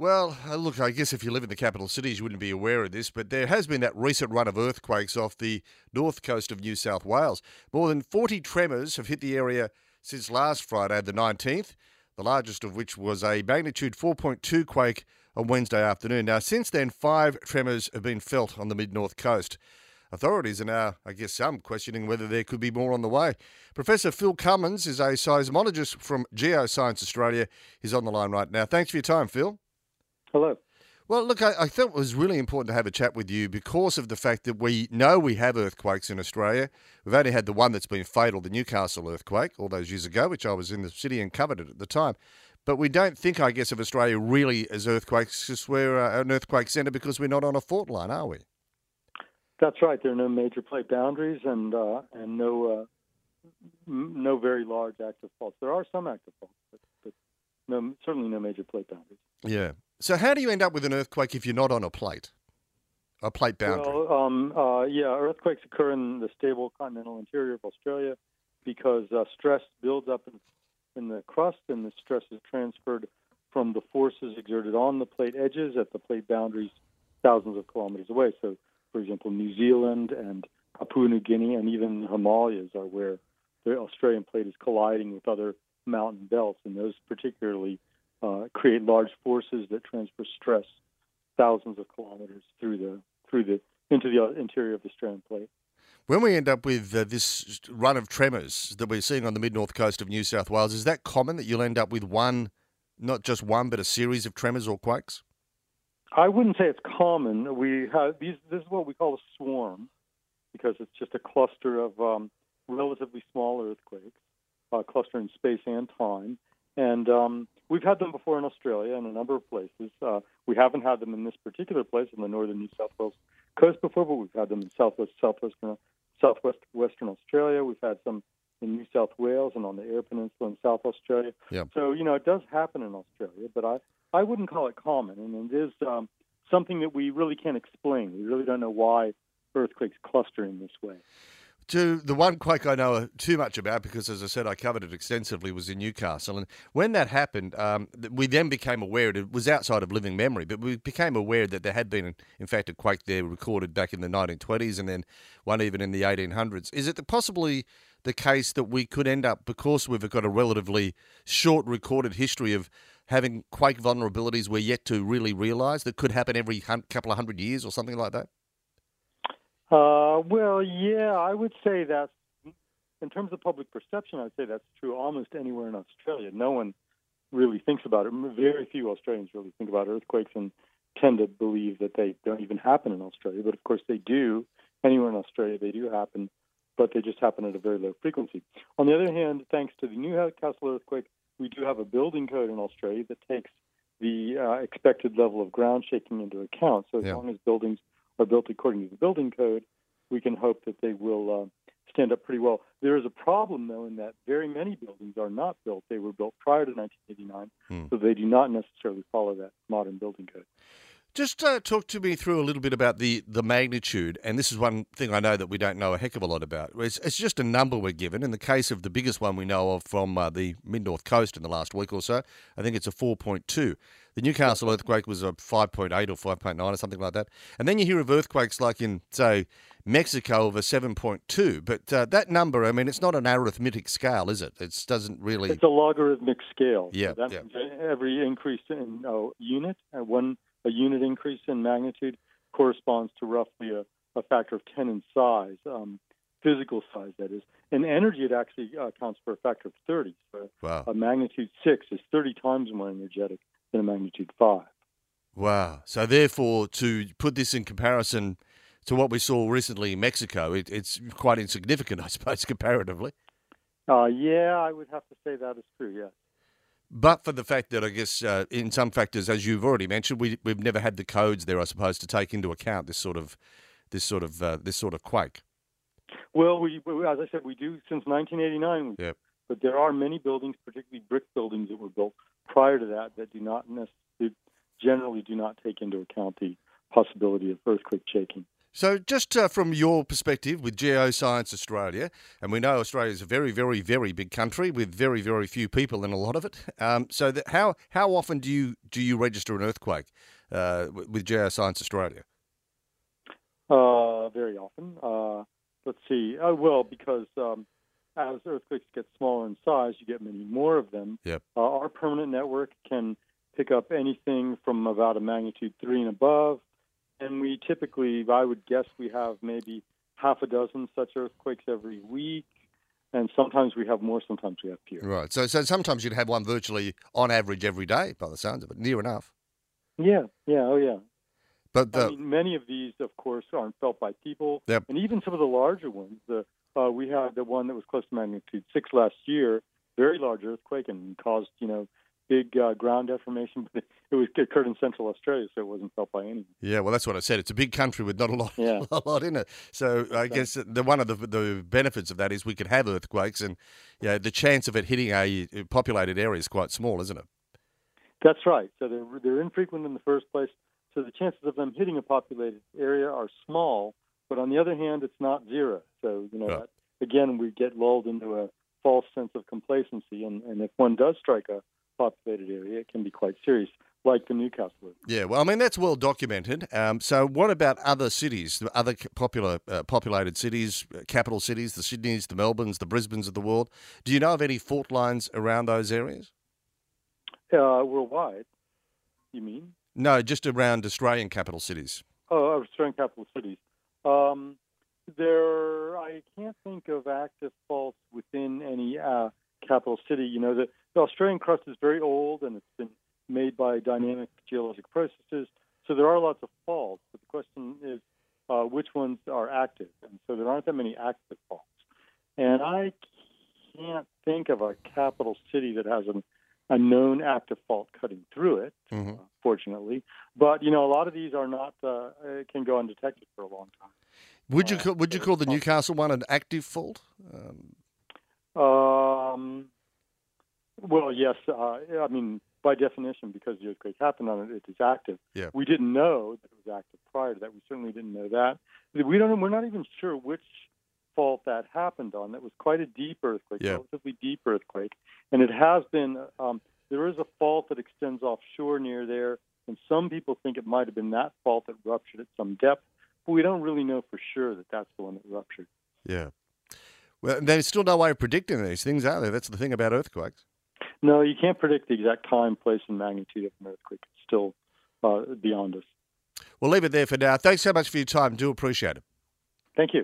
Well, look, I guess if you live in the capital cities, you wouldn't be aware of this, but there has been that recent run of earthquakes off the north coast of New South Wales. More than 40 tremors have hit the area since last Friday, the 19th, the largest of which was a magnitude 4.2 quake on Wednesday afternoon. Now, since then, five tremors have been felt on the mid-north coast. Authorities are now, I guess, some questioning whether there could be more on the way. Professor Phil Cummins is a seismologist from Geoscience Australia. He's on the line right now. Thanks for your time, Phil. Hello. Well, look, I thought it was really important to have a chat with you because of the fact that we know we have earthquakes in Australia. We've only had the one that's been fatal, the Newcastle earthquake, all those years ago, which I was in the city and covered it at the time. But we don't think, I guess, of Australia really as earthquakes, because we're an earthquake centre because we're not on a fault line, are we? That's right. There are no major plate boundaries and no very large active faults. There are some active faults, but certainly no major plate boundaries. Yeah. So how do you end up with an earthquake if you're not on a plate boundary? Well, earthquakes occur in the stable continental interior of Australia because stress builds up in the crust, and the stress is transferred from the forces exerted on the plate edges at the plate boundaries thousands of kilometers away. So, for example, New Zealand and Papua New Guinea and even the Himalayas are where the Australian plate is colliding with other mountain belts, and those particularly create large forces that transfer stress thousands of kilometers into the interior of the Australian plate. When we end up with this run of tremors that we're seeing on the mid-north coast of New South Wales, is that common that you'll end up with one, not just one, but a series of tremors or quakes? I wouldn't say it's common. We have this is what we call a swarm because it's just a cluster of relatively small earthquakes, cluster in space and time. And we've had them before in Australia in a number of places. We haven't had them in this particular place in the northern New South Wales coast before, but we've had them in southwestern Australia. We've had some in New South Wales and on the Eyre Peninsula in South Australia. Yep. So, it does happen in Australia, but I wouldn't call it common. And it is something that we really can't explain. We really don't know why earthquakes cluster in this way. The one quake I know too much about, because as I said, I covered it extensively, was in Newcastle. And when that happened, we then became aware, it was outside of living memory, but we became aware that there had been, in fact, a quake there recorded back in the 1920s and then one even in the 1800s. Is it possibly the case that we could end up, because we've got a relatively short recorded history of having quake vulnerabilities we're yet to really realise that could happen every couple of hundred years or something like that? I would say that in terms of public perception, I would say that's true almost anywhere in Australia. No one really thinks about it. Very few Australians really think about earthquakes and tend to believe that they don't even happen in Australia. But of course they do. Anywhere in Australia they do happen, but they just happen at a very low frequency. On the other hand, thanks to the Newcastle earthquake, we do have a building code in Australia that takes the expected level of ground shaking into account. So as long as buildings are built according to the building code, we can hope that they will stand up pretty well. There is a problem, though, in that very many buildings are not built. They were built prior to 1989, so they do not necessarily follow that modern building code. Just talk to me through a little bit about the magnitude, and this is one thing I know that we don't know a heck of a lot about. It's just a number we're given. In the case of the biggest one we know of from the mid-north coast in the last week or so, I think it's a 4.2. The Newcastle earthquake was a 5.8 or 5.9 or something like that. And then you hear of earthquakes like in, say, Mexico of a 7.2. But that number, I mean, it's not an arithmetic scale, is it? It doesn't really... It's a logarithmic scale. Yeah. So means every increase in unit, a unit increase in magnitude corresponds to roughly a factor of 10 in size, physical size, that is. In energy, it actually accounts for a factor of 30. So wow. A magnitude 6 is 30 times more energetic than a magnitude 5. Wow. So therefore, to put this in comparison to what we saw recently in Mexico, it's quite insignificant, I suppose, comparatively. I would have to say that is true, yes. But for the fact that I guess in some factors, as you've already mentioned, we've never had the codes there, I suppose, to take into account this sort of quake. Well, as I said, we do since 1989. Yep. But there are many buildings, particularly brick buildings, that were built prior to that do not generally do not take into account the possibility of earthquake shaking. So just from your perspective with Geoscience Australia, and we know Australia is a very, very, very big country with very, very few people in a lot of it. How often do you register an earthquake with Geoscience Australia? Very often. Let's see. Well, because as earthquakes get smaller in size, you get many more of them. Yep. Our permanent network can pick up anything from about a magnitude 3 and above. And we typically, I would guess, we have maybe half a dozen such earthquakes every week. And sometimes we have more, sometimes we have fewer. Right. So sometimes you'd have one virtually on average every day, by the sounds of it, near enough. Yeah. Oh, yeah. But many of these, of course, aren't felt by people. Yep. And even some of the larger ones. We had the one that was close to magnitude 6 last year, very large earthquake, and caused, big ground deformation. But it occurred in Central Australia, so it wasn't felt by anyone. Yeah, well, that's what I said. It's a big country with not a lot, Yeah. a lot in it. So I guess one of the benefits of that is we could have earthquakes, and the chance of it hitting a populated area is quite small, isn't it? That's right. So they're infrequent in the first place. So the chances of them hitting a populated area are small. But on the other hand, it's not zero. So that, again, we get lulled into a false sense of complacency, and if one does strike a populated area, it can be quite serious, like the Newcastle. Yeah, well, I mean, that's well documented. So what about other cities, other populated cities, capital cities, the Sydneys, the Melbournes, the Brisbanes of the world? Do you know of any fault lines around those areas? Worldwide, you mean? No, just around Australian capital cities. Oh, Australian capital cities. I can't think of active faults within any capital city. The Australian crust is very old, and it's been made by dynamic geologic processes. So there are lots of faults, but the question is which ones are active. And so there aren't that many active faults. And I can't think of a capital city that has a known active fault cutting through it, fortunately. But, a lot of these are not, can go undetected for a long time. Would you call the Newcastle one an active fault? Well, yes. I mean, by definition, because the earthquake happened on it, it is active. Yeah. We didn't know that it was active prior to that. We certainly didn't know that. We're not even sure which fault that happened on. That was quite a deep earthquake, relatively deep earthquake, and it has been. There is a fault that extends offshore near there, and some people think it might have been that fault that ruptured at some depth. But we don't really know for sure that that's the one that ruptured. Yeah. Well, there's still no way of predicting these things, are there? That's the thing about earthquakes. No, you can't predict the exact time, place, and magnitude of an earthquake. It's still beyond us. We'll leave it there for now. Thanks so much for your time. Do appreciate it. Thank you.